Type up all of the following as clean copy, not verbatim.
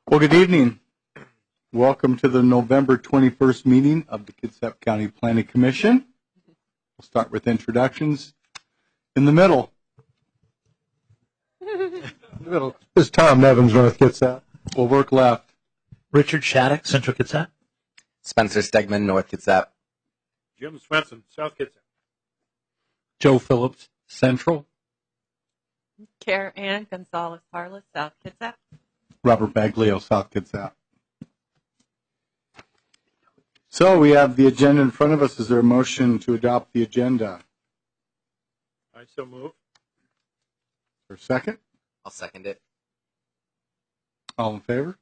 Well, good evening. Welcome to the November 21st meeting of the Kitsap County Planning Commission. We'll start with introductions. In the middle. This is Tom Nevins, North Kitsap. We'll work left. Richard Shattuck, Central Kitsap. Spencer Stegman, North Kitsap. Jim Swenson, South Kitsap. Joe Phillips, Central. Care Ann Gonzalez Harless, South Kitsap. Robert Baglio, South Kitsap. So we have the agenda in front of us. Is there a motion to adopt the agenda? I so move. For a second? I'll second it. All in favor?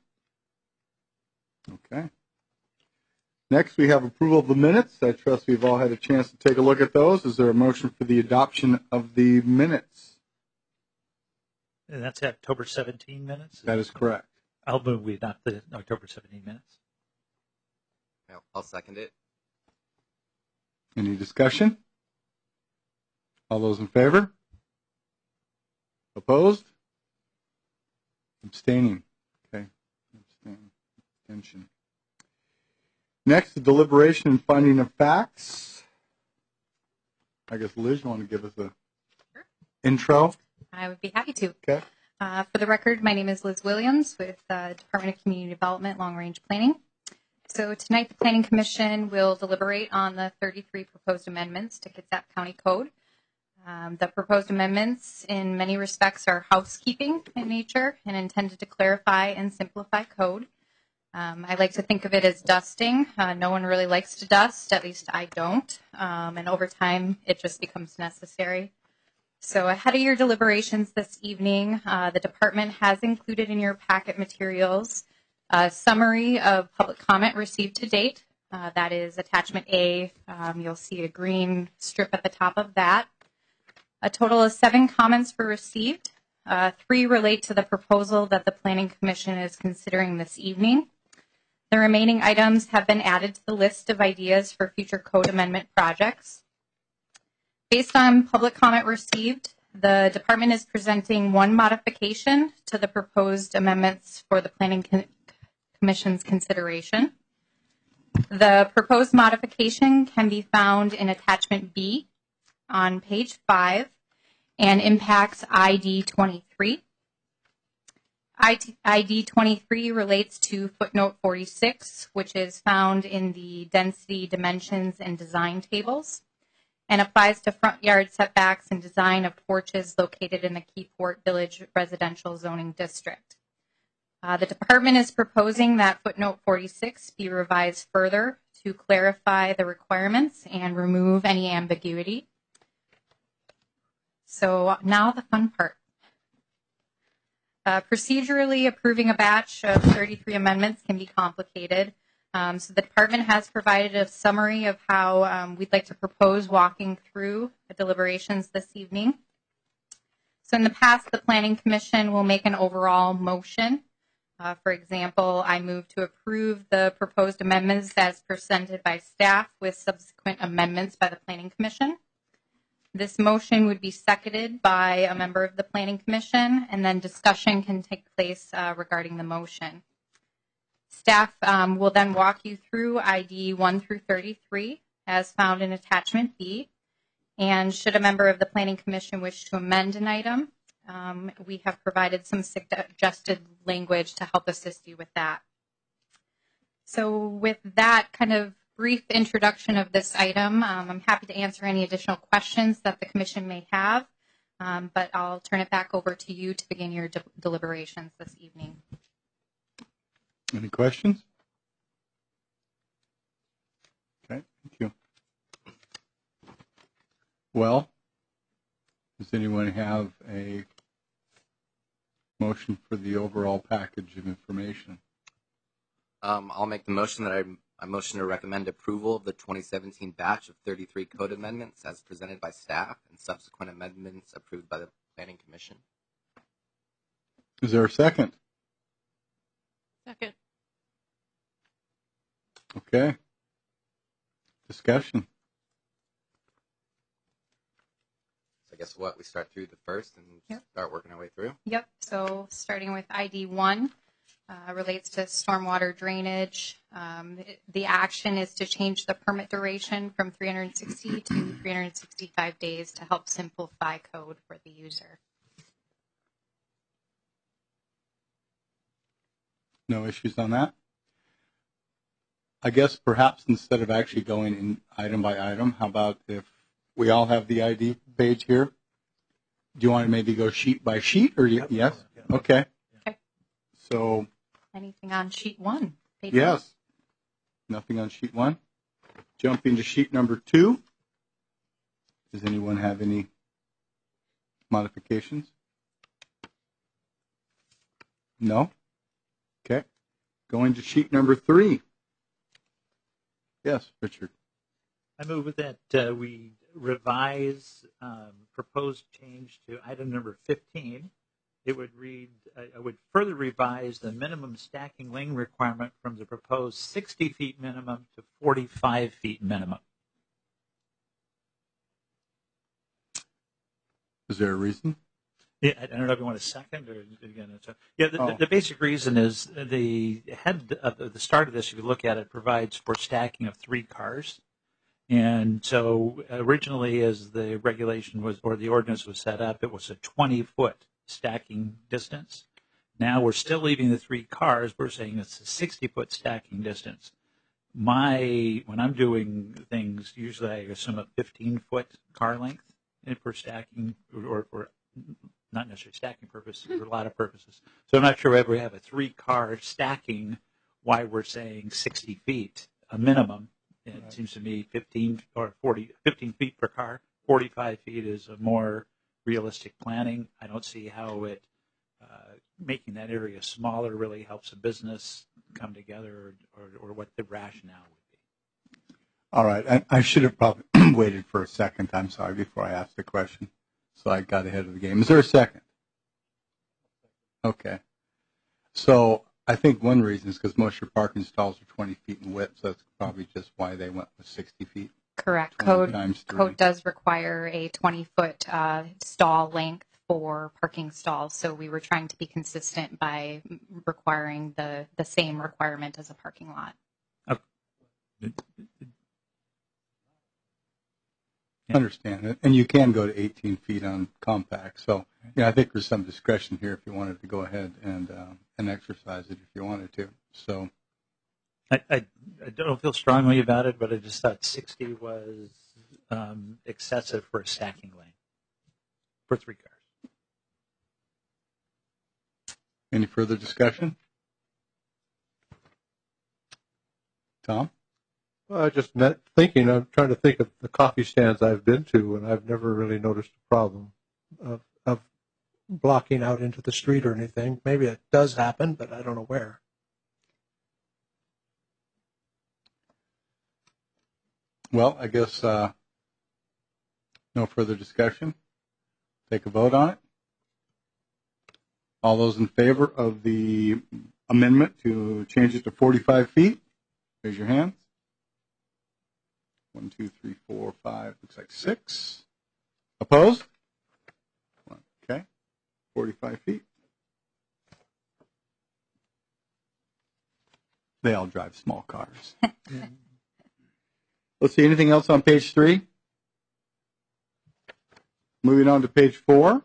Okay. Next, we have approval of the minutes. I trust we've all had a chance to take a look at those. Is there a motion for the adoption of the minutes? And that's October 17 minutes. That is correct. I'll move we adopt the October 17 minutes. I'll second it. Any discussion? All those in favor? Opposed? Abstaining. Okay. Abstention. Next, the deliberation and finding of facts. I guess, Liz, you want to give us a intro? I would be happy to. Okay. For the record, my name is Liz Williams with the Department of Community Development, Long Range Planning. So tonight, the Planning Commission will deliberate on the 33 proposed amendments to Kitsap County Code. The proposed amendments, in many respects, are housekeeping in nature and intended to clarify and simplify code. I like to think of it as dusting. No one really likes to dust, at least I don't. And over time, it just becomes necessary. So ahead of your deliberations this evening, the department has included in your packet materials a summary of public comment received to date. That is attachment A. You'll see a green strip at the top of that. A total of 7 comments were received. 3 relate to the proposal that the Planning Commission is considering this evening. The remaining items have been added to the list of ideas for future code amendment projects. Based on public comment received, the department is presenting 1 modification to the proposed amendments for the Planning Commission's consideration. The proposed modification can be found in attachment B on page 5 and impacts ID 23. ID 23 relates to footnote 46, which is found in the density, dimensions, and design tables, and applies to front yard setbacks and design of porches located in the Keyport Village residential zoning district. The department is proposing that footnote 46 be revised further to clarify the requirements and remove any ambiguity. So now the fun part. Procedurally, approving a batch of 33 amendments can be complicated. So the department has provided a summary of how we'd like to propose walking through the deliberations this evening. So in the past, the Planning Commission will make an overall motion. For example, I move to approve the proposed amendments as presented by staff with subsequent amendments by the Planning Commission. This motion would be seconded by a member of the Planning Commission, and then discussion can take place regarding the motion. Staff will then walk you through ID 1 through 33 as found in attachment B. And should a member of the Planning Commission wish to amend an item, we have provided some suggested language to help assist you with that. So with that kind of brief introduction of this item, I'm happy to answer any additional questions that the Commission may have, but I'll turn it back over to you to begin your deliberations this evening. Any questions? Okay, thank you. Well, does anyone have a motion for the overall package of information? I'll make the motion that I motion to recommend approval of the 2017 batch of 33 code amendments as presented by staff and subsequent amendments approved by the Planning Commission. Is there a second? Second. Okay. Discussion. So I guess what, we start through the first and Yep. start working our way through? Yep, so starting with ID 1, relates to stormwater drainage. The action is to change the permit duration from 360 to 365 days to help simplify code for the user. No issues on that? I guess perhaps instead of actually going in item by item, how about if we all have the ID page here? Do you want to maybe go sheet by sheet or yes? Okay. Okay. So, Anything on sheet 1? Page yes. Nothing on sheet 1. Jumping to sheet number 2. Does anyone have any modifications? No? Okay. Going to sheet number 3. Yes, Richard. I move that we revise proposed change to item number 15. It would read, I would further revise the minimum stacking lane requirement from the proposed 60 feet minimum to 45 feet minimum. Is there a reason? Yeah, I don't know if you want a second or again. The basic reason is the head of the start of this, if you look at it, provides for stacking of 3 cars. And so originally as the regulation was, or the ordinance was set up, it was a 20-foot stacking distance. Now we're still leaving the 3 cars. We're saying it's a 60-foot stacking distance. When I'm doing things, usually I assume a 15-foot car length for stacking or for not necessarily stacking purposes, for a lot of purposes. So I'm not sure if we have a 3-car stacking, why we're saying 60 feet, a minimum. It seems to me 15 feet per car, 45 feet is a more realistic planning. I don't see how it making that area smaller really helps a business come together or what the rationale would be. All right. I should have probably waited for a second, I'm sorry, before I asked the question. So I got ahead of the game. Is there a second? Okay. So I think one reason is because most of your parking stalls are 20 feet in width, so that's probably just why they went with 60 feet. Correct. 20 times 3. Code does require a 20-foot stall length for parking stalls, so we were trying to be consistent by requiring the same requirement as a parking lot. Understand it. And you can go to 18 feet on compact. So yeah, I think there's some discretion here if you wanted to go ahead and exercise it if you wanted to. So I don't feel strongly about it, but I just thought 60 was excessive for a stacking lane for 3 cars. any further discussion? Tom? Well, I just meant thinking, I'm trying to think of the coffee stands I've been to, and I've never really noticed a problem of blocking out into the street or anything. Maybe it does happen, but I don't know where. Well, I guess no further discussion. Take a vote on it. All those in favor of the amendment to change it to 45 feet, raise your hands. 1, 2, 3, 4, 5, looks like 6. Opposed? Okay, 45 feet. They all drive small cars. Let's see, anything else on page 3? Moving on to page 4.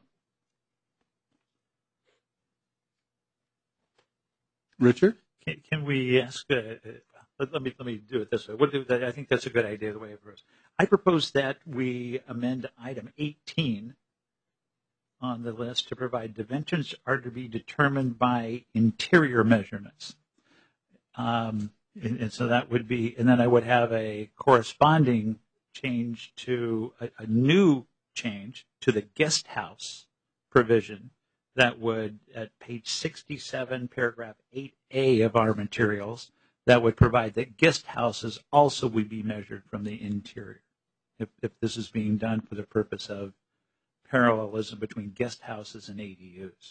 Richard? Can we ask? Let me do it this way. I think that's a good idea. The way it goes. I propose that we amend item 18 on the list to provide dimensions are to be determined by interior measurements. And so that would be, and then I would have a corresponding change to a new change to the guest house provision that would, at page 67, paragraph 8A of our materials, that would provide that guest houses also would be measured from the interior. If this is being done for the purpose of parallelism between guest houses and ADUs.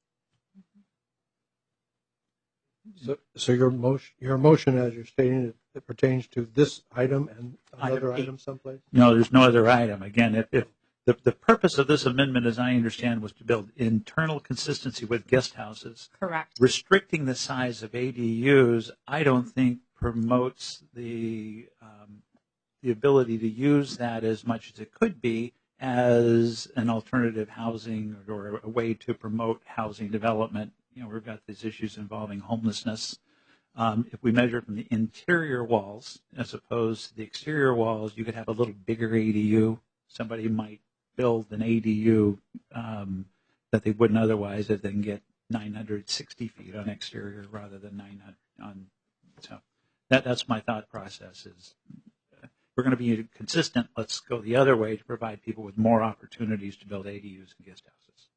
So your motion, as you're stating, it pertains to this item and another item someplace? No, there's no other item. Again, if the purpose of this amendment, as I understand, was to build internal consistency with guest houses. Correct. Restricting the size of ADUs, I don't think promotes the ability to use that as much as it could be as an alternative housing or a way to promote housing development. You know, we've got these issues involving homelessness. If we measure from the interior walls as opposed to the exterior walls, you could have a little bigger ADU. Somebody might build an ADU that they wouldn't otherwise if they can get 960 feet on exterior rather than 900 on. So that's my thought process is we're going to be consistent. Let's go the other way to provide people with more opportunities to build ADUs and guest houses.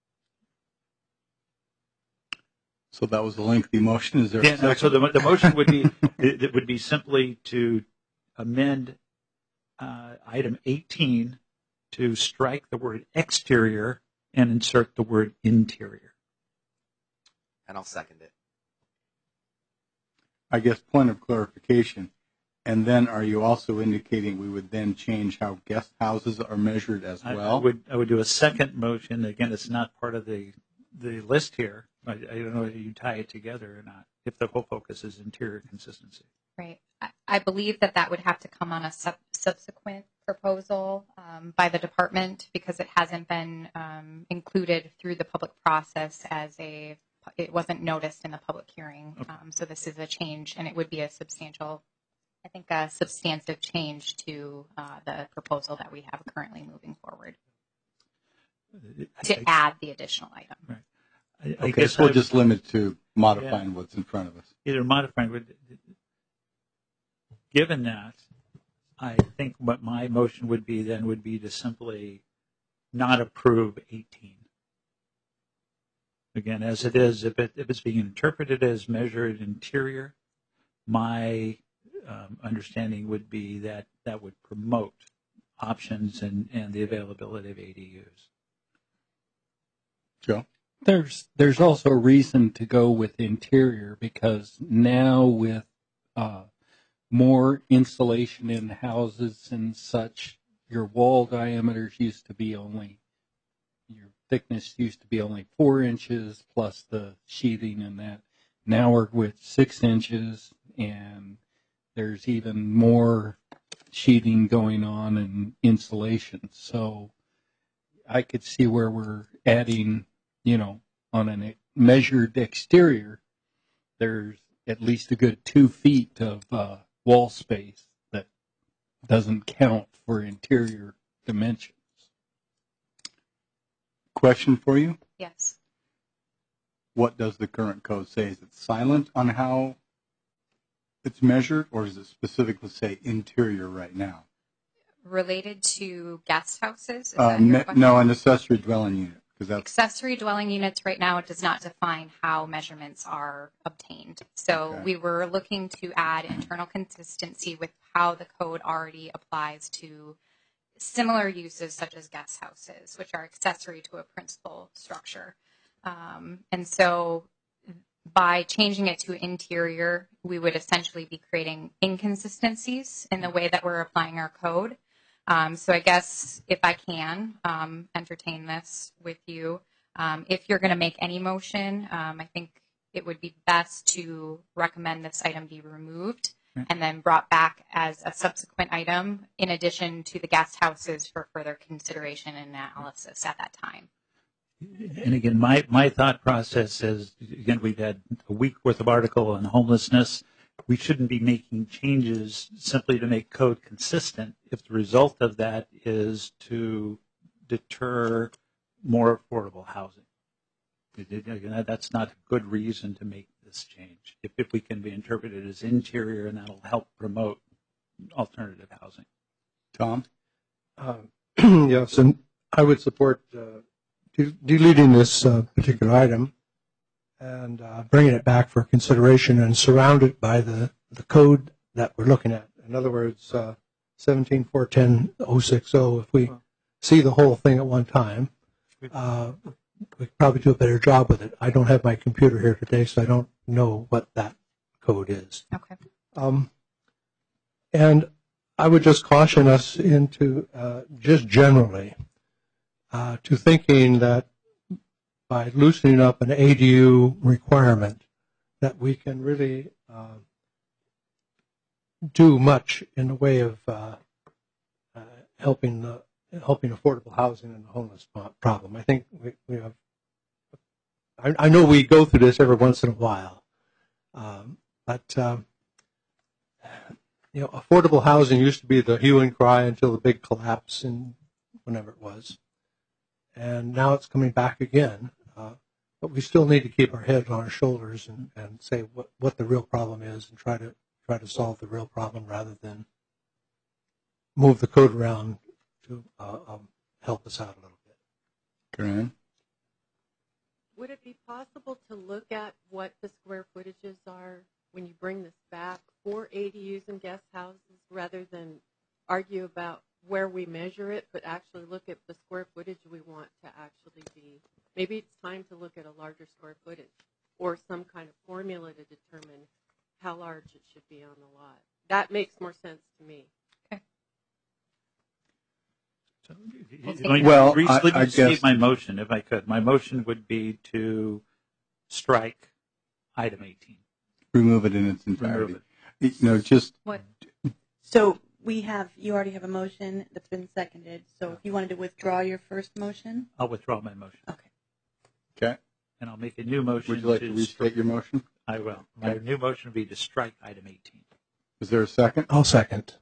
So that was a lengthy motion. Is there a Yeah, no, second? so the motion would be it would be simply to amend item 18 to strike the word exterior and insert the word interior. And I'll second it. I guess point of clarification. And then are you also indicating we would then change how guest houses are measured as well? I would do a second motion. Again, it's not part of the list here. I don't know if you tie it together or not, if the whole focus is interior consistency. Right. I believe that would have to come on a subsequent proposal by the department because it hasn't been included through the public process it wasn't noticed in the public hearing. Okay. So this is a change, and it would be a substantive change to the proposal that we have currently moving forward to add the additional item. Right. I Okay, guess so we'll just limit to modifying what's in front of us. either modifying. Given that, I think what my motion would be then would be to simply not approve 18. Again, as it is, if it's being interpreted as measured interior, my understanding would be that that would promote options and the availability of ADUs. Joe? There's also a reason to go with interior because now with more insulation in houses and such, your wall diameters used to be your thickness used to be only 4 inches plus the sheathing and that. Now we're with 6 inches and there's even more sheathing going on and insulation. So I could see where we're adding, on a measured exterior, there's at least a good 2 feet of wall space that doesn't count for interior dimensions. Question for you. Yes. What does the current code say? Is it silent on how it's measured, or does it specifically say interior right now? Related to guest houses? Is that your question? No, an accessory dwelling unit. Accessory dwelling units right now, it does not define how measurements are obtained. So Okay. we were looking to add internal consistency with how the code already applies to similar uses such as guest houses, which are accessory to a principal structure. And so by changing it to interior, we would essentially be creating inconsistencies in the way that we're applying our code. So I guess if I can entertain this with you, if you're going to make any motion, I think it would be best to recommend this item be removed and then brought back as a subsequent item in addition to the guest houses for further consideration and analysis at that time. And again, my thought process is, again, we've had a week worth of article on homelessness. We shouldn't be making changes simply to make code consistent if the result of that is to deter more affordable housing. Again, that's not a good reason to make this change. If we can be interpreted as interior, and that'll help promote alternative housing. Tom? Yes, and I would support deleting this particular item and bringing it back for consideration and surround it by the code that we're looking at. In other words, 17.410.060. If we see the whole thing at one time, we could probably do a better job with it. I don't have my computer here today, so I don't know what that code is. Okay. And I would just caution us into just generally to thinking that by loosening up an ADU requirement, that we can really do much in the way of helping affordable housing and the homeless problem. I think we have. I know we go through this every once in a while, but affordable housing used to be the hue and cry until the big collapse in whenever it was, and now it's coming back again. But we still need to keep our head on our shoulders and say what the real problem is and try to solve the real problem rather than move the code around to help us out a little bit. Karen? Would it be possible to look at what the square footages are when you bring this back for ADUs and guest houses rather than argue about where we measure it, but actually look at the square footage we want to actually be? Maybe it's time to look at a larger square footage or some kind of formula to determine how large it should be on the lot. That makes more sense to me. Well, let me I state guess- my motion, if I could. My motion would be to strike item 18. Remove it in its entirety. Remove Just What? So you already have a motion that's been seconded. So if you wanted to withdraw your first motion, I'll withdraw my motion. okay. okay. And I'll make a new motion. Would you like to restate your motion? I will. My new motion would be to strike item 18. Is there a second? I'll second.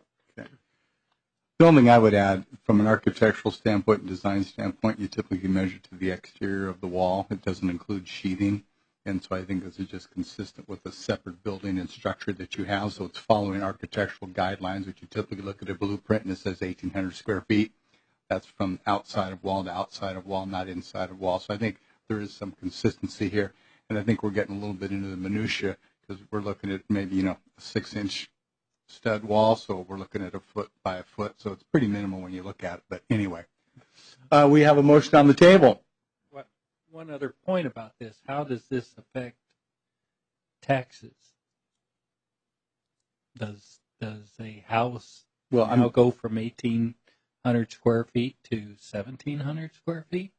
The only thing I would add, from an architectural standpoint and design standpoint, you typically measure to the exterior of the wall. It doesn't include sheathing. And so I think this is just consistent with a separate building and structure that you have. So it's following architectural guidelines, which you typically look at a blueprint and it says 1,800 square feet. That's from outside of wall to outside of wall, not inside of wall. So I think there is some consistency here. And I think we're getting a little bit into the minutia because we're looking at maybe, a 6-inch stud wall, so we're looking at a foot by a foot, so it's pretty minimal when you look at it. But anyway, we have a motion on the table. One other point about this: how does this affect taxes? Does a house now go from 1,800 square feet to 1,700 square feet?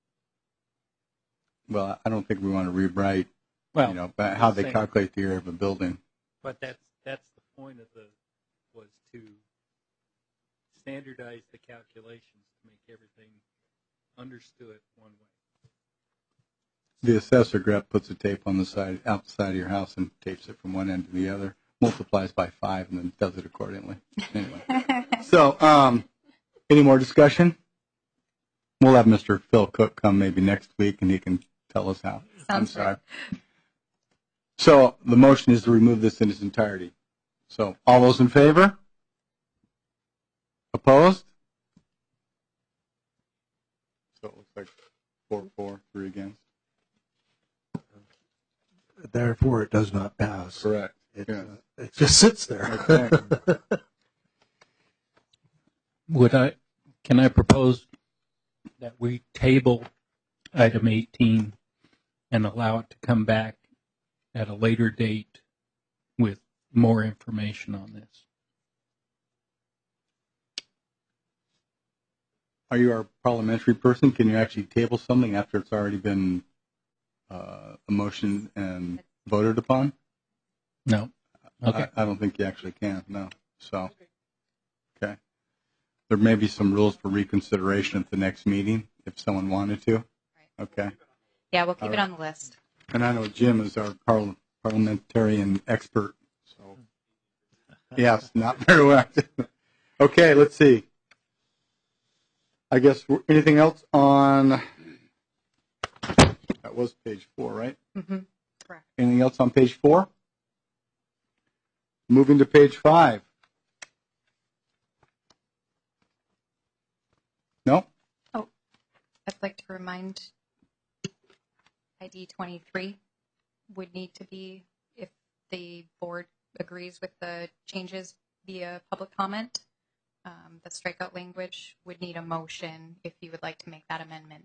Well, I don't think we want to rewrite, Well, but how they saying. calculate the area of a building. But that's the point of was to standardize the calculations to make everything understood one way. The assessor puts a tape on the outside of your house and tapes it from one end to the other, multiplies by 5, and then does it accordingly. Anyway, so any more discussion? We'll have Mr. Phil Cook come maybe next week, and he can tell us how. I'm sorry. So the motion is to remove this in its entirety. So all those in favor? Opposed? So it looks like 4-4, 3 against. Therefore, it does not pass. Correct. It, Yes. it just sits there. Okay. Can I propose that we table item 18 and allow it to come back at a later date with more information on this? Are you our parliamentary person? Can you actually table something after it's already been a motion and voted upon? No. Okay. I don't think you actually can, no. So, okay. There may be some rules for reconsideration at the next meeting if someone wanted to. Okay. Yeah, we'll keep it on the list. And I know Jim is our parliamentarian expert. So, yes, not very well. Okay, let's see. I guess anything else on, that was page 4, right? Mm-hmm. Correct. Anything else on page 4? Moving to page 5. No? Oh, I'd like to remind ID 23 would need to be, if the board agrees with the changes via public comment, the strikeout language would need a motion if you would like to make that amendment.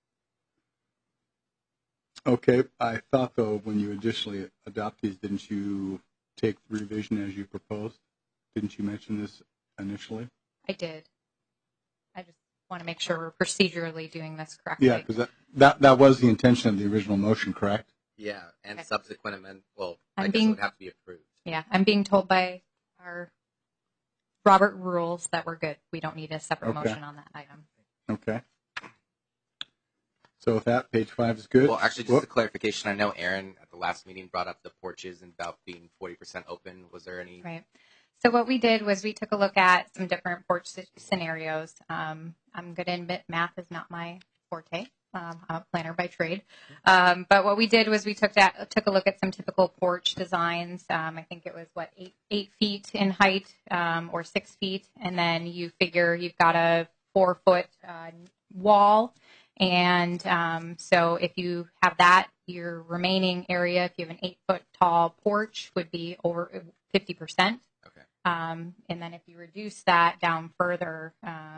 Okay, I thought, though, when you additionally adopt these, didn't you take the revision as you proposed? Didn't you mention this initially? I did. I just want to make sure we're procedurally doing this correctly. Yeah, because that was the intention of the original motion, correct? Yeah, and Okay. subsequent amendment. Well, I'm I guess being- it would have to be approved. Yeah, I'm being told by our Robert rules that we're good. We don't need a separate Okay. motion on that item. Okay. So with that, page 5 is good. Well, actually, just a clarification. I know Aaron at the last meeting brought up the porches and about being 40% open. Was there any? Right. So what we did was we took a look at some different porch scenarios. I'm going to admit math is not my forte. I'm a planner by trade. But what we did was we took a look at some typical porch designs. I think it was, 8 feet in height or 6 feet. And then you figure you've got a 4-foot wall. And so if you have that, your remaining area, if you have an 8-foot tall porch, would be over 50%. Okay. And then if you reduce that down further,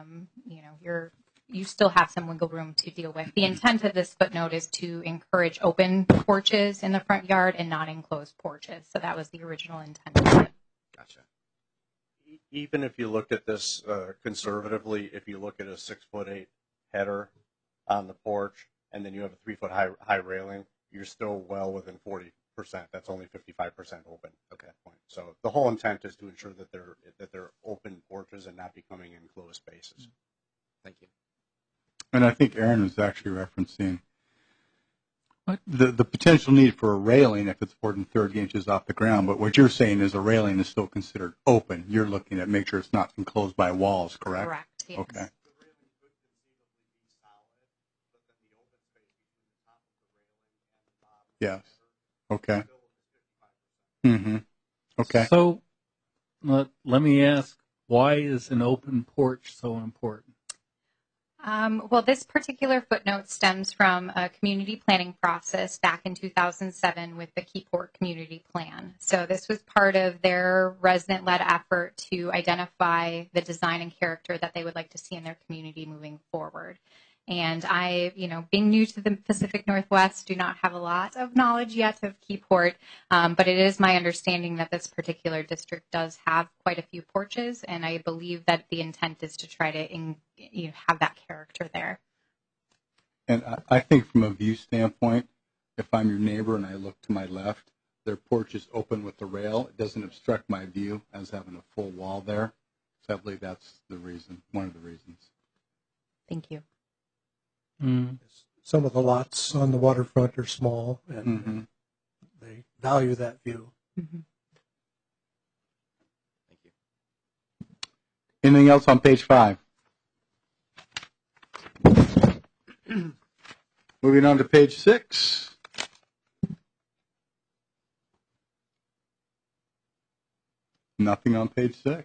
you still have some wiggle room to deal with. The intent of this footnote is to encourage open porches in the front yard and not enclosed porches. So that was the original intent of it. Gotcha. Even if you looked at this conservatively, if you look at a 6'8" header on the porch, and then you have a 3-foot high railing, you're still well within 40%. That's only 55% open at that point. So the whole intent is to ensure that they're open porches and not becoming enclosed spaces. Thank you. And I think Aaron was actually referencing the potential need for a railing if it's more than 30 inches off the ground. But what you're saying is a railing is still considered open. You're looking at make sure it's not enclosed by walls, correct? Correct. Yes. Okay. Yes. Okay. Mm-hmm. Okay. So let me ask, why is an open porch so important? Well, this particular footnote stems from a community planning process back in 2007 with the Keyport Community Plan. So this was part of their resident-led effort to identify the design and character that they would like to see in their community moving forward. And I, being new to the Pacific Northwest, do not have a lot of knowledge yet of Keyport, but it is my understanding that this particular district does have quite a few porches, and I believe that the intent is to try to have that character there. And I think from a view standpoint, if I'm your neighbor and I look to my left, their porch is open with the rail. It doesn't obstruct my view as having a full wall there. So I believe that's the reason, one of the reasons. Thank you. Mm. Some of the lots on the waterfront are small, and Mm-hmm. they value that view. Mm-hmm. Thank you. Anything else on page 5? Moving on to page 6. Nothing on page 6.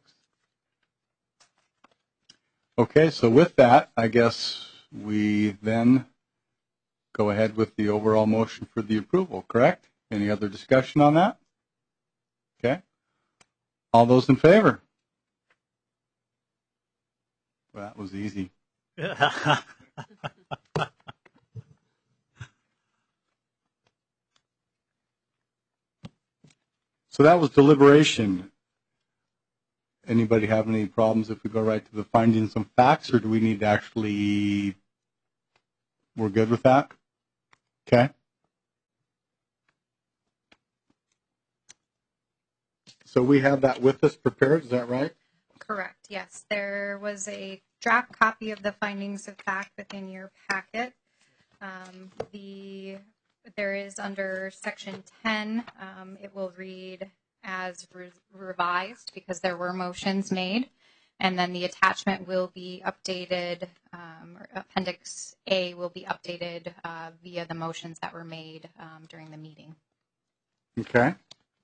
Okay, so with that, I guess we then go ahead with the overall motion for the approval, correct? Any other discussion on that? Okay. All those in favor? Well, that was easy. So that was deliberation. Anybody have any problems if we go right to the findings and facts, or do we need to actually, we're good with that? Okay. So we have that with us prepared, is that right? Correct. Yes, there was a draft copy of the findings of fact within your packet. There is under section 10, it will read as revised because there were motions made, and then the attachment will be updated, or appendix A will be updated via the motions that were made during the meeting. Okay.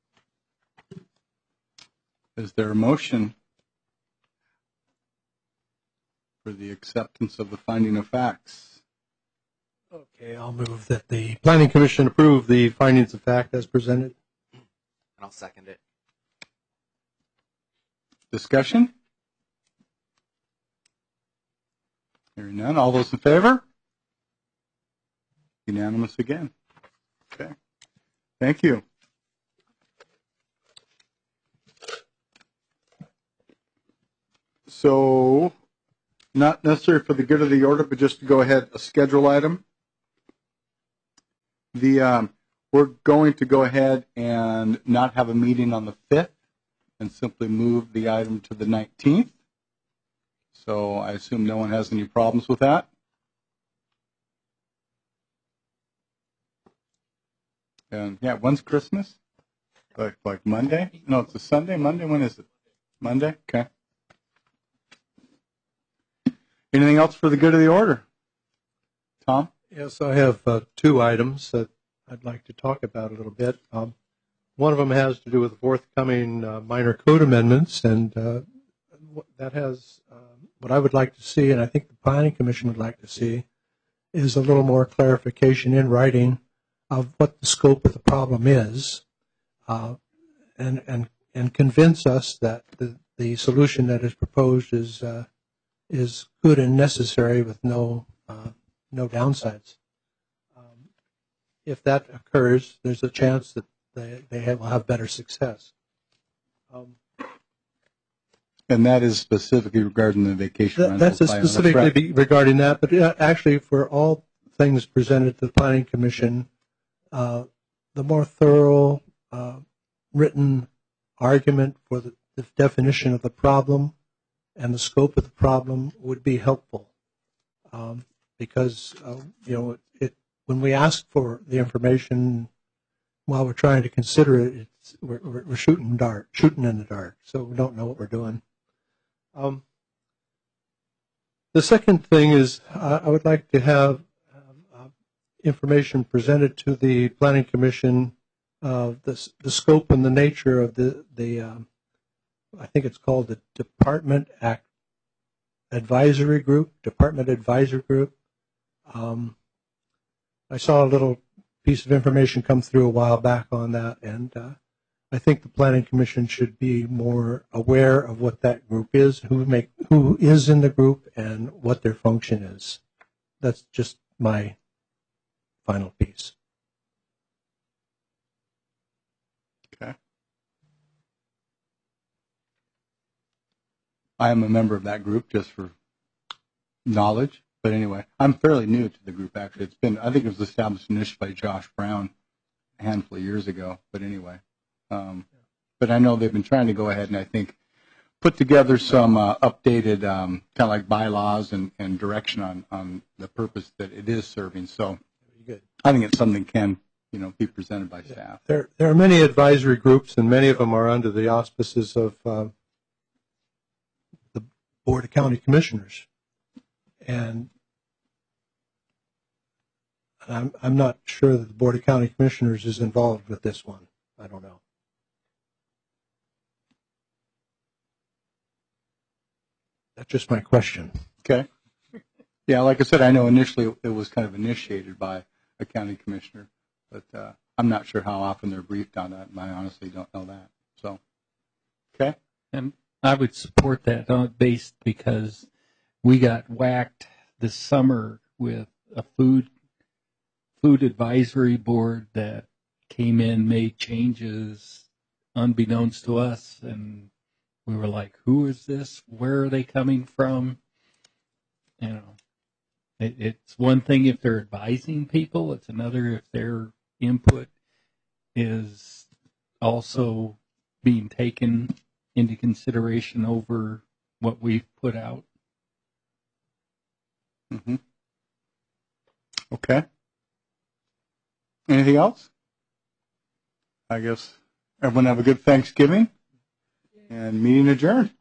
Is there a motion for the acceptance of the finding of facts? Okay, I'll move that the Planning Commission approve the findings of fact as presented. And I'll second it. Discussion? Hearing none. All those in favor? Unanimous again. Okay. Thank you. So not necessarily for the good of the order, but just to go ahead, a schedule item. We're going to go ahead and not have a meeting on the 5th and simply move the item to the 19th. So I assume no one has any problems with that. And yeah, when's Christmas? Like Monday? No, it's a Sunday. Monday. When is it? Monday. Okay. Anything else for the good of the order? Tom? Yes, I have two items that I'd like to talk about a little bit. One of them has to do with forthcoming minor code amendments, and that has what I would like to see, and I think the Planning Commission would like to see, is a little more clarification in writing of what the scope of the problem is, and convince us that the solution that is proposed is good and necessary with no downsides. If that occurs, there's a chance that they will have better success. And that is specifically regarding the vacation rental. That's specifically regarding that, but actually for all things presented to the Planning Commission, the more thorough written argument for the definition of the problem and the scope of the problem would be helpful, because when we ask for the information while we're trying to consider it, we're shooting in the dark, so we don't know what we're doing. The second thing is I would like to have information presented to the Planning Commission of the scope and the nature of the I think it's called the Department Advisory Group. I saw a little piece of information come through a while back on that, and I think the Planning Commission should be more aware of what that group is, who is in the group, and what their function is. That's just my final piece. Okay. I am a member of that group, just for knowledge. But anyway, I'm fairly new to the group, actually. I think it was established initially by Josh Brown a handful of years ago. But anyway, but I know they've been trying to go ahead and I think put together some updated kind of like bylaws and direction on the purpose that it is serving. So I think it's something that can, be presented by staff. There are many advisory groups, and many of them are under the auspices of the Board of County Commissioners. And I'm not sure that the Board of County Commissioners is involved with this one. I don't know. That's just my question. Okay. Yeah, like I said, I know initially it was kind of initiated by a county commissioner, but I'm not sure how often they're briefed on that, and I honestly don't know that. So, okay. And I would support that based because we got whacked this summer with a food advisory board that came in, made changes unbeknownst to us, and we were like, who is this? Where are they coming from? It's one thing if they're advising people. It's another if their input is also being taken into consideration over what we've put out. Mm-hmm. Okay. Anything else? I guess everyone have a good Thanksgiving and meeting adjourned.